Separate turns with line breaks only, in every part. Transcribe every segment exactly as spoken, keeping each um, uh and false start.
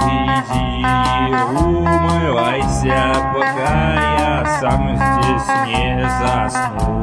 иди, умывайся, пока я сам здесь не засну.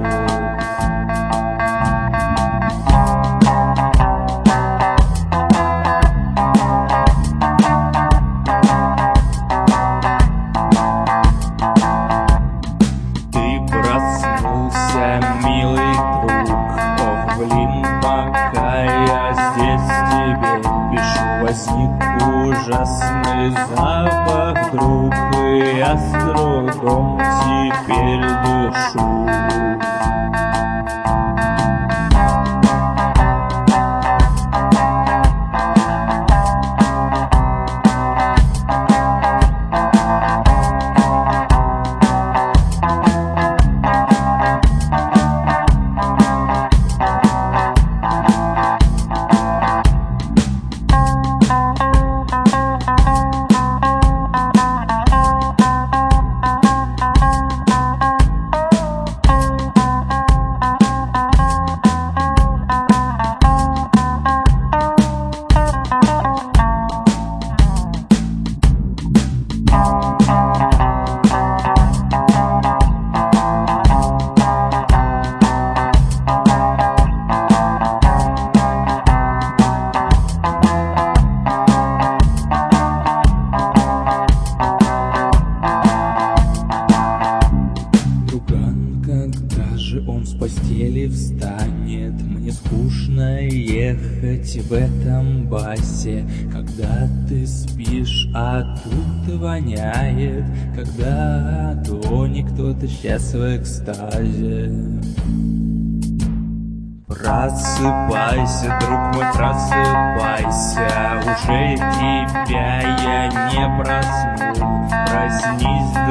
Проснулся, милый друг, ох, блин, пока я здесь тебе пишу, возник ужасный запах, друг, и я с трудом теперь дышу. Он с постели встанет, мне скучно ехать в этом басе. Когда ты спишь, а тут воняет, когда тоник, кто-то сейчас в экстазе. Просыпайся, друг мой, просыпайся, уже тебя я не просну. Проснись,